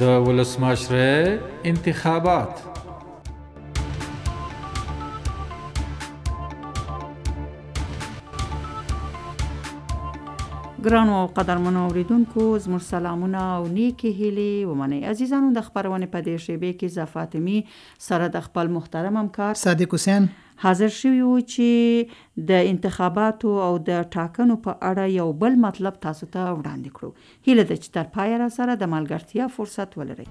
د ولسمشر انتخابات. ګرانو او قدرمنو اوریدونکو، زموږ سلامونه او نیکی هیلې ومنئ. عزیزانو، د خبرونې په دې شیبې کې زه فاطمي سره د خپل محترم همکار صادق حسین حاضر شوي وو چې د انتخاباتو او د ټاکنو په اړه یو بل مطلب تاسو ته وړاندې کړو. هیله ده چې تر پایه را سره د ملګرتیا فرصت ولرئ.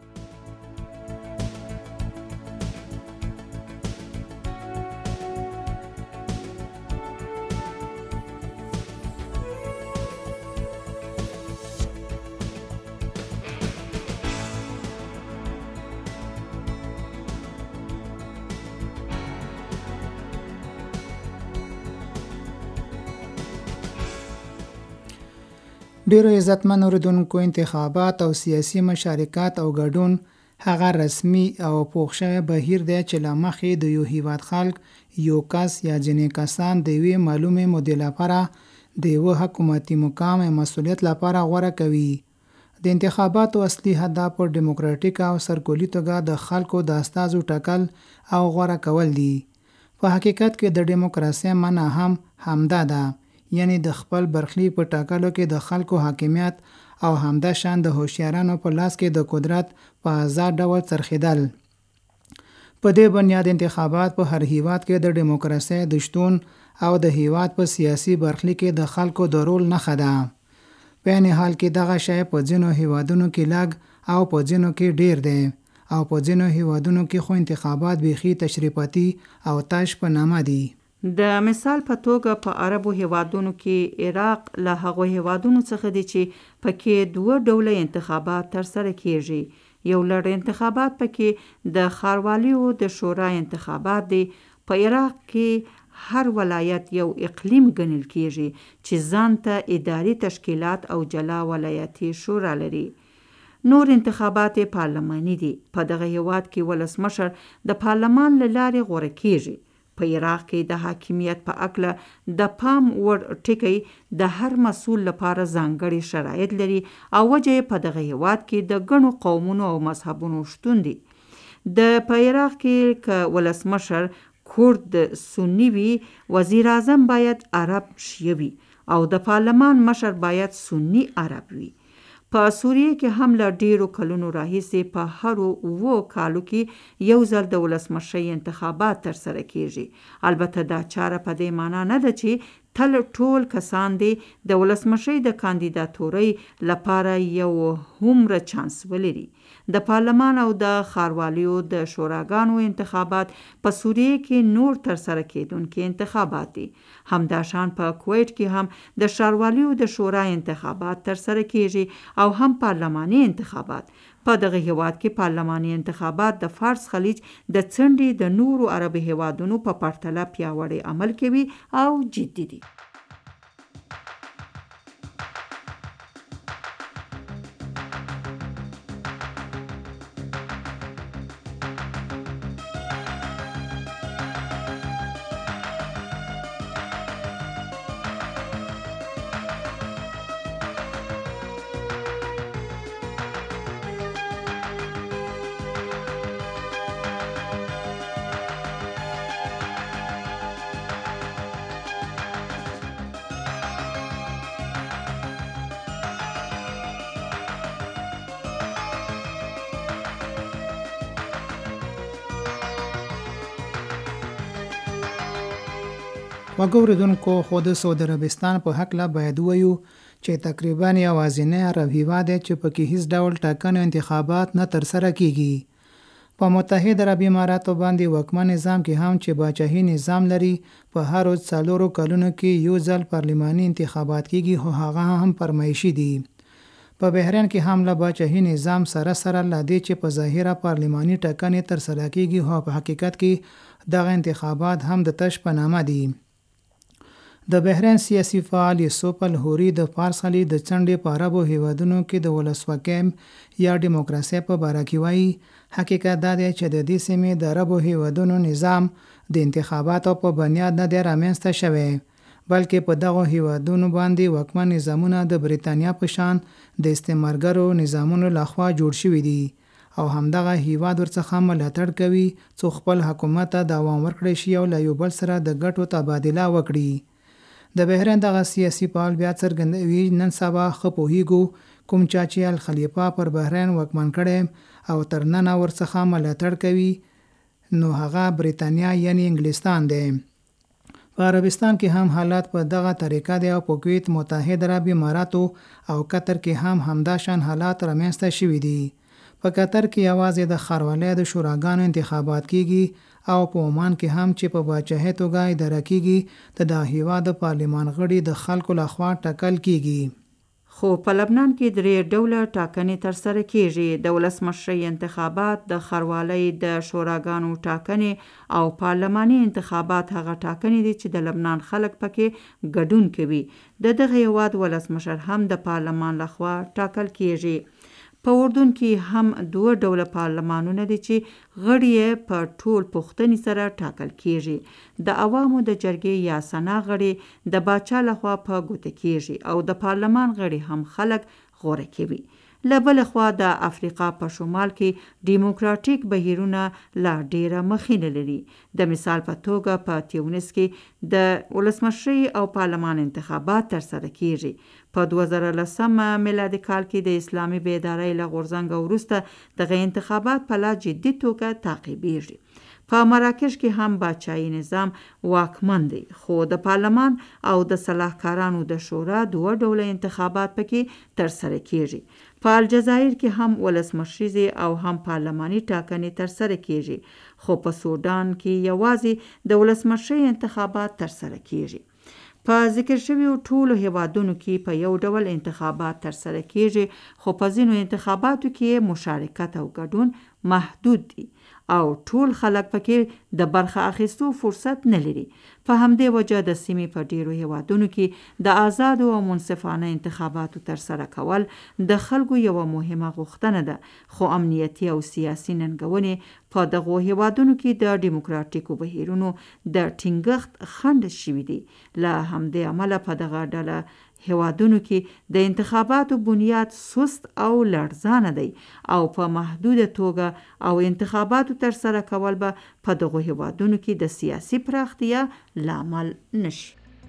ډیرو عزتمن اوریدونکو، انتخابات او سیاسي مشارکت او ګډون هغه رسمي او پوښ شوی بهیر دی چې له مخې د یو هیواد خلک یو کس یا ځینې کسان د یوې معلومې مودې لپاره د یوه حکومتي مقام یا مسؤلیت لپاره غوره کوي. د انتخاباتو اصلي هدف په ډیموکراټیک او سرکولي توګه د خلکو د استازو ټاکل او غوره کول دي. په حقیقت کې د ډیموکراسۍ معنی هم همدا ده، یعنی د خپل برخلیک په ټاکلو کې د خلکو حاکمیت او همدا شان د هوښیارانو په لاس کې د قدرت په آزاد ډول څرخېدل. په دې بنیاد انتخابات په هر هیواد کې د ډیموکراسۍ د شتون او د هیواد په سیاسي برخلیک کې د خلکو د رول نښه ده. په عین حال کې دغه شی په ځینو هیوادونو کې لږ او په ځینو کې ډیر دی، او په ځینو هیوادونو کې خو انتخابات بیخي تشریفاتي او تش په نامه دي. د مثال په توګه په عربو هیوادونو کې عراق له هغو هیوادونو څخه دی چې پکې دوه ډوله انتخابات ترسره کیږي. یو لړ انتخابات پکې د ښاروالۍ او د شورا انتخابات دی. په عراق کې هر ولایت یو اقلیم ګڼل کیږي چې ځان ته اداري تشکیلات او جلا ولایتي شورا لري. نور انتخابات پارلماني دي. په دغه هیواد کې ولسمشر د پارلمان له لارې غوره کیږي. په عراق کې د حاکمیت په اکله د پام وړ ټکی د هر مسؤل لپاره ځانګړي شرایط لري او وجه یې په دغه هیواد کې د ګڼو قومونو او مذهبونو شتون دی. په عراق کې که ولسمشر کورد سنی وي، وزیر اعظم باید عرب شیعه وي او د پارلمان مشر باید سنی عرب وي. په سوریه کې هم له ډیرو کلونو راهیسې په هرو 7 کالو کې یو ځل د ولسمشۍ انتخابات ترسره کیږي. البته دا چاره په دې معنا نه ده چې تل ټول کسان دي د ولسمشۍ د کاندیداتورۍ لپاره یو هومره چانس ولري. د پارلمان او د ښاروالۍ د شوراګانو انتخابات په سوریه کې نور ترسره کیدونکي انتخابات دي. همداشان په کویت کې هم د ښاروالۍ د شورا انتخابات ترسره کیږي او هم پارلماني انتخابات. په دغه هیواد کې پارلماني انتخابات د فارس خلیج د څنډې د نورو عربي هیوادونو په پرتله پیاوړی عمل کوي او جدي دي. وګوریدونکو، خو د سعودي عربستان په هکله باید ووایو چې تقریبا یوازینی عرب هیواد دی چې پکې هیڅ ډول ټاکنې او انتخابات نه ترسره کیږي. په متحده عربي اماراتو باندې واکمن نظام کې هم چې باچاهي نظام لري، په هر 4 کلونو کې یو ځل پارلماني انتخابات کیږي، خو هغه هم فرمایشي دي. په بحرین کې هم له باچاهي نظام سره له دې چې په ظاهره پارلماني ټاکنې ترسره کیږي، خو په حقیقت کې دغه انتخابات هم د تش په نامه دي. د بحرین سیاسي فعال یوسف الحوری د فارس خلیج د څنډې په عربو هیوادونو کې د ولسواکۍ یا ډیموکراسۍ په باره کې وایي، حقیقت دا دی چې د دې سیمې د عربو هیوادونو نظام د انتخاباتو په بنیاد نه دی رامنځته شوی، بلکې په دغه هیوادونو باندې واکمن نظامونه د بریتانیا په شان د استعمارګرو نظامونو لخوا جوړ شوي دي او همدغه هیواد ورڅخه ملاتړ کوي څو خپل حکومت ته دوام ورکړي شي او له یو بل سره د ګټو تبادله وکړي. د بحرین دغه سیاسي فعال بیا څرګندوي نن سبا ښه پوهیږو کوم چا چې الخلیفه پر بحرین واکمن کړي او تر ننه ورڅخه ملاتړ کوي نو هغه بریتانیا یعنی انګلستان دی. په عربستان کې هم حالات په دغه طریقه دی او په کویت، متحده عرب اماراتو او قطر کې هم همدا شان حالات رامنځته شوي دي. په قطر کې یوازې د ښاروالۍ د شوراګانو انتخابات کیږي او په عمان کې هم چې په باچاهۍ توګه اداره کیږي د دغه هیواد د پارلمان غړي د خلکو لخوا ټاکل کیږي. خو په لبنان کې 3 ډوله ټاکنې ترسره کیږي: د ولسمشرۍ انتخابات، د ښاروالۍ د شوراګانو ټاکنې او پارلماني انتخابات هغه ټاکنې دي چې د لبنان خلک پکې ګډون کوي. د دغه هیواد ولسمشر هم د پارلمان لخوا ټاکل کیږي. په اردن کې هم 2 ډوله پارلمانونه دي چې غړي یې په ټول پوښتنې سره ټاکل کیږي. د عوامو د جرګې یا سنا غړي د باچا لخوا په ګوته کیږي او د پارلمان غړي هم خلک غوره کوي. له بل خوا د افریقا په شمال کې دیموکراتیک بهیرونه لا ډیره مخینه لري. د مثال په توګه په تیونس کې د ولسمشرۍ او پارلمان انتخابات ترسره کیږي. په 2010 میلادي کال کې د اسلامي بیدارۍ له غورځنګ وروسته دغه انتخابات په لا جدي توګه تعقیبیږي. په مراکش کې هم باچایي نظام واکمن دی، خو د پارلمان او د صلاحکارانو د شورا 2 ډوله انتخابات پکې ترسره کیږي. په الجزایر کې هم ولسمشریزې او هم پارلماني ټاکنې ترسره کیږي، خو په سودان کې یوازې د ولسمشرۍ انتخابات ترسره کیږي. په ذکر شویو ټولو هیوادونو کې په 1 ډول انتخابات ترسره کیږي، خو په ځینو انتخاباتو کې مشارکت او ګډون محدود دي او ټول خلک پکې د برخه اخیستو فرصت نه لري. په همدې وجه د سیمې په ډیرو هیوادونو کې د آزادو او منصفانه انتخاباتو ترسره کول د خلکو یوه مهمه غوښتنه ده، خو امنیتي او سیاسي ننګونې په دغو هیوادونو کې د دیموکراتیکو بهیرونو د ټینګښت خنډ شوي دي. له همدې امله په دغه ډله هیوادونو کې د انتخاباتو بنیاد سست او لړزانه دی او په محدوده توګه او انتخاباتو ترسره کول به په دغو هیوادونو کې د سیاسي پراختیا لامل نشي.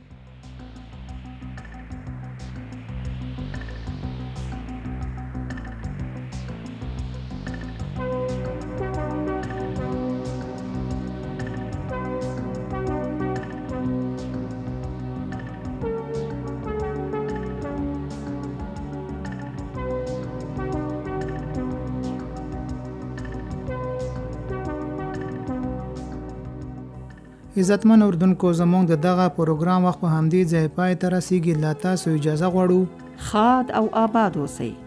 عزتمن اردوونکو، زموږ د دغه پروګرام وخت په همدې ځای پای ته رسیږي. لا تاسو اجازه غواړو ښاد او آباد اوسئ.